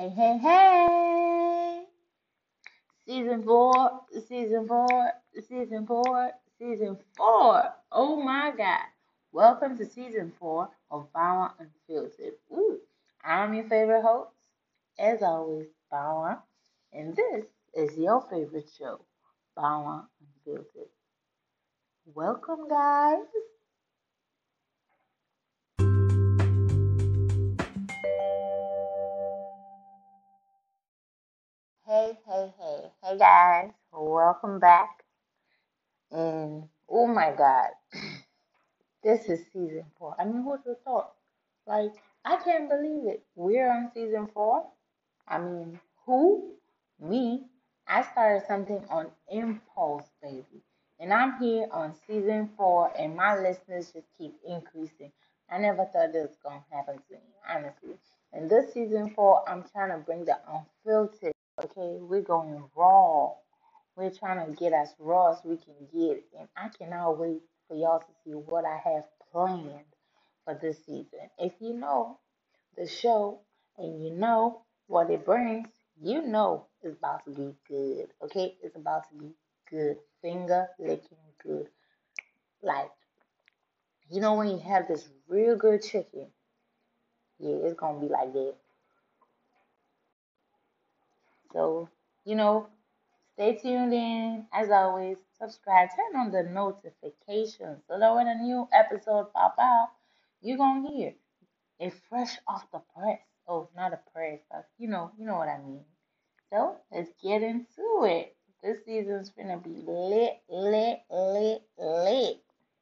Hey, hey, hey! Season four, season four, season four, season four. Oh my God. Welcome to season four of Bauer Unfiltered. Ooh, I'm your favorite host, as always, Bauer, and this is your favorite show, Bauer Unfiltered. Welcome, guys. Hey, hey, hey, hey, guys. Welcome back. And oh my God. This is season four. I mean, who'd have thought? Like, I can't believe it. We're on season four. I mean, who? Me. I started something on impulse, baby. And I'm here on season four, and my listeners just keep increasing. I never thought this was going to happen to me, honestly. And this season four, I'm trying to bring the unfiltered, okay? We're going raw. We're trying to get as raw as we can get. And I cannot wait for y'all to see what I have planned for this season. If you know the show and you know what it brings, you know it's about to be good. Okay? It's about to be good. Finger licking good. Like, you know when you have this real good chicken, yeah, it's gonna be like that. So, you know, stay tuned in. As always, subscribe, turn on the notifications so that when a new episode pop out, you're gonna hear it fresh off the press. Oh, not a press, but you know what I mean. So let's get into it. This season's gonna be lit, lit, lit, lit.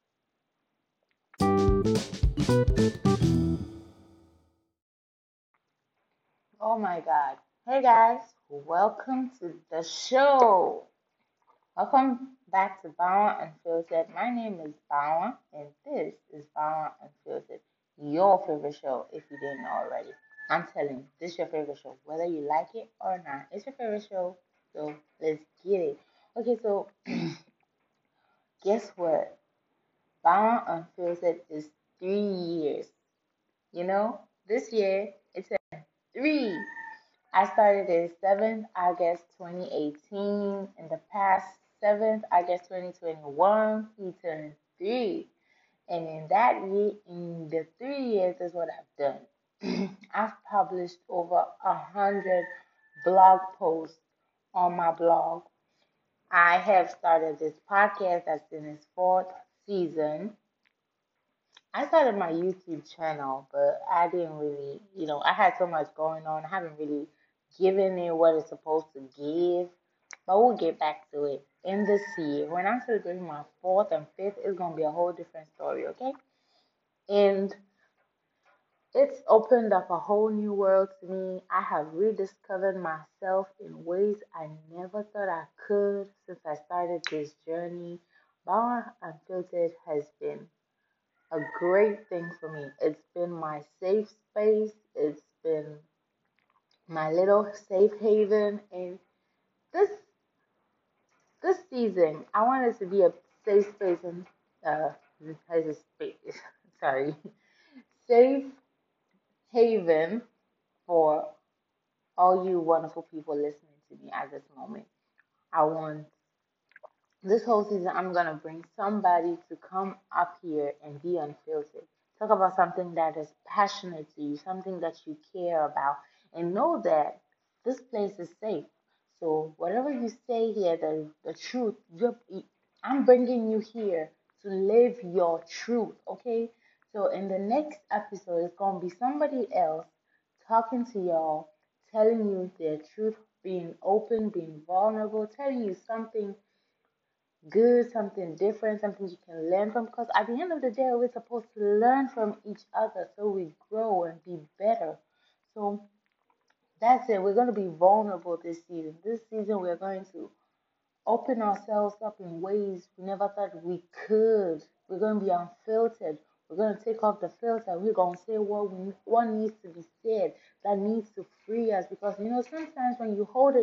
Oh my God. Hey guys, welcome to the show. Welcome back to Bauer Unfiltered. My name is Bauer, and this is Bauer Unfiltered, your favorite show, if you didn't know already. I'm telling you, this is your favorite show, whether you like it or not. It's your favorite show, so let's get it. Okay, so guess what? Bauer Unfiltered is 3 years. You know, this year it's a three. I started it 7th August 2018. In the past 7th August 2021, he turned three. And in that year, in the 3 years, is what I've done. I've published over 100 blog posts on my blog. I have started this podcast that's in its fourth season. I started my YouTube channel, but I didn't really, I had so much going on. I haven't really given it what it's supposed to give. But we'll get back to it in this year. When I'm celebrating my fourth and fifth, it's gonna be a whole different story, okay? And it's opened up a whole new world to me. I have rediscovered myself in ways I never thought I could since I started this journey. Bar Unfiltered has been a great thing for me. It's been my safe space. It's been my little safe haven. And this this season, I want it to be a safe space and has a space. Sorry, safe haven for all you wonderful people listening to me at this moment. I want this whole season, I'm going to bring somebody to come up here and be unfiltered. Talk about something that is passionate to you, something that you care about, and know that this place is safe. So, whatever you say here, the truth, I'm bringing you here to live your truth, okay? So, in the next episode, it's going to be somebody else talking to y'all, telling you their truth, being open, being vulnerable, telling you something good, something different, something you can learn from. Because at the end of the day, we're supposed to learn from each other so we grow and be better. So that's it. We're going to be vulnerable this season. This season, we're going to open ourselves up in ways we never thought we could. We're going to be unfiltered. We're going to take off the filter. We're going to say what needs to be said that needs to free us. Because, sometimes when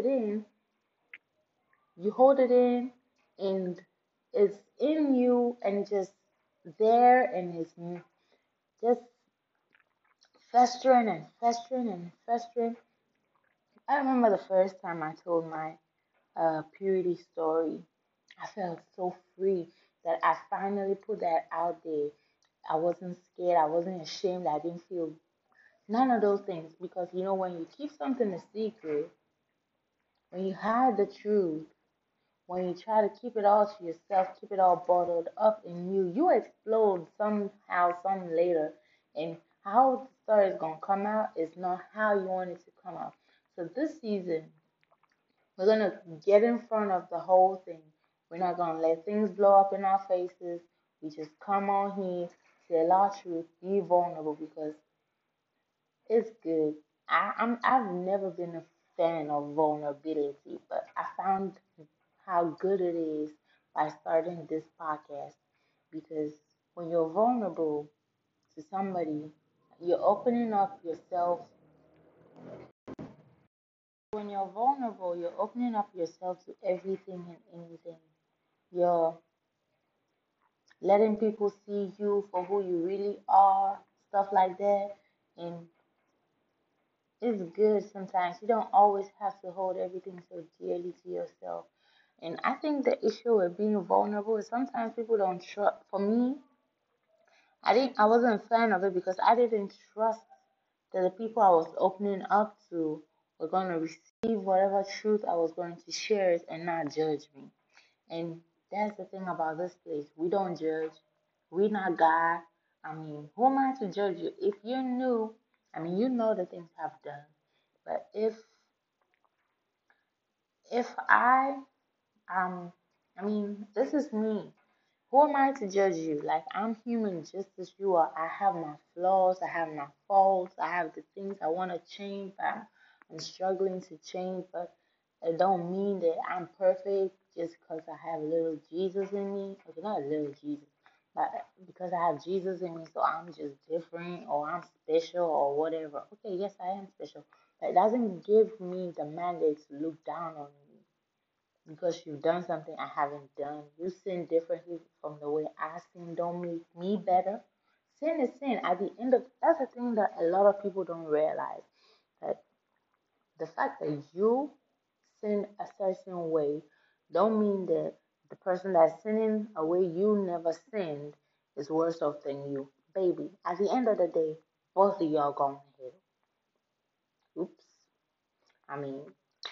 you hold it in and it's in you and just there and it's just festering and festering and festering. I remember the first time I told my purity story. I felt so free that I finally put that out there. I wasn't scared. I wasn't ashamed. I didn't feel none of those things because when you keep something a secret, when you hide the truth, when you try to keep it all to yourself, keep it all bottled up in you, you explode somehow, some later. And how the story is gonna come out is not how you want it to come out. So this season, we're gonna get in front of the whole thing. We're not gonna let things blow up in our faces. We just come on here, tell our truth, be vulnerable because it's good. I've never been a fan of vulnerability, but I found how good it is by starting this podcast because when you're vulnerable to somebody, you're opening up yourself. When you're vulnerable, you're opening up yourself to everything and anything. You're letting people see you for who you really are, stuff like that. And it's good sometimes. You don't always have to hold everything so dearly to yourself. And I think the issue with being vulnerable is sometimes people don't trust. For me, I wasn't a fan of it because I didn't trust that the people I was opening up to were going to receive whatever truth I was going to share and not judge me. And that's the thing about this place. We don't judge. We're not God. I mean, who am I to judge you? If you knew, I mean, you know the things I've done. But if I mean, this is me. Who am I to judge you? Like, I'm human just as you are. I have my flaws, I have my faults, I have the things I want to change, but I'm struggling to change. But it don't mean that I'm perfect just because I have a little Jesus in me. Okay, not a little Jesus, but because I have Jesus in me, so I'm just different or I'm special or whatever. Okay, yes, I am special. But it doesn't give me the mandate to look down on you because you've done something I haven't done. You sin differently from the way I sin. Don't make me better. Sin is sin. At the end of that's the thing that a lot of people don't realize. That the fact that you sin a certain way don't mean that the person that's sinning a way you never sinned is worse off than you. Baby, at the end of the day, both of y'all going to hell. Oops. I mean,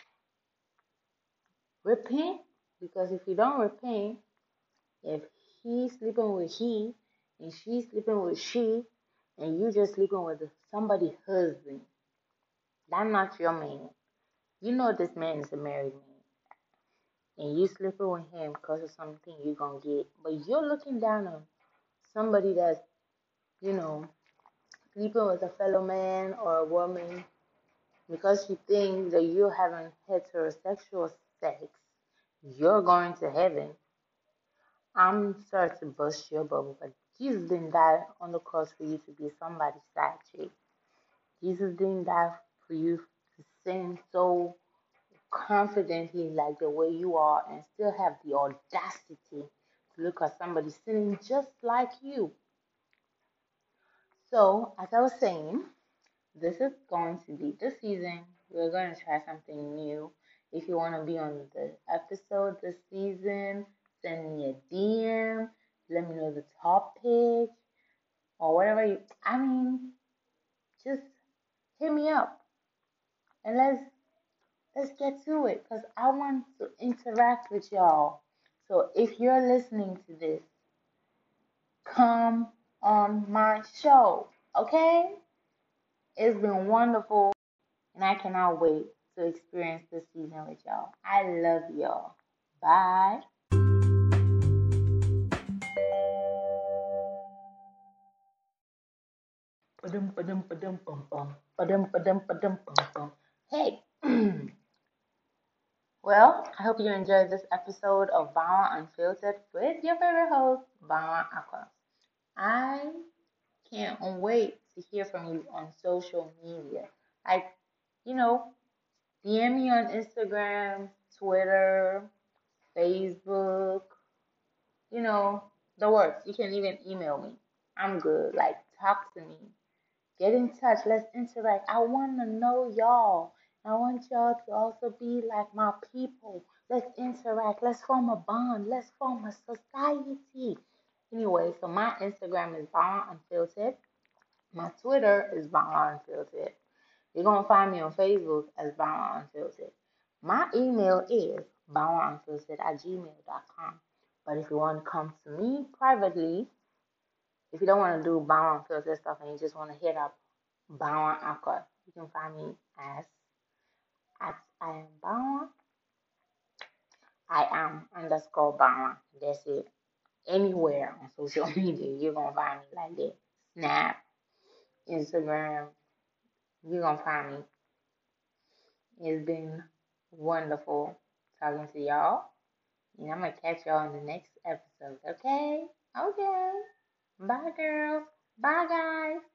repent because if you don't repent, if he's sleeping with he and she's sleeping with she and you just sleeping with somebody's husband, that's not your man. You know this man is a married man and you sleeping with him because of something you're gonna get. But you're looking down on somebody that's, you know, sleeping with a fellow man or a woman because you think that you're having heterosexual sex, you're going to heaven. I'm sorry to bust your bubble, but Jesus didn't die on the cross for you to be somebody's side chick. Jesus didn't die for you to sin so confidently like the way you are and still have the audacity to look at somebody sinning just like you. So, as I was saying, this is going to be this season. We're going to try something new. If you want to be on the episode this season, send me a DM. Let me know the topic or whatever you. I mean, just hit me up and let's get to it because I want to interact with y'all. So if you're listening to this, come on my show, okay? It's been wonderful. And I cannot wait to experience this season with y'all. I love y'all. Bye. Hey. Well, I hope you enjoyed this episode of Bawa Unfiltered with your favorite host, Bawa Aqua. I can't wait to hear from you on social media. Like, you know, DM me on Instagram, Twitter, Facebook, the works. You can even email me. I'm good. Like, talk to me. Get in touch. Let's interact. I want to know y'all. I want y'all to also be like my people. Let's interact. Let's form a bond. Let's form a society. Anyway, so my Instagram is Bawa Unfiltered. My Twitter is Bawa Unfiltered. You're going to find me on Facebook as Bawa Unfiltered. My email is bawaunfiltered@gmail.com. But if you want to come to me privately, if you don't want to do Bawa Unfiltered stuff and you just want to hit up Bawa Akar, you can find me as at I am Bawa. I am underscore Bawa. That's it. Anywhere on social media, you're going to find me like that. Snap, Instagram, you're going to find me. It's been wonderful talking to y'all. And I'm going to catch y'all in the next episode, okay? Okay. Bye, girls. Bye, guys.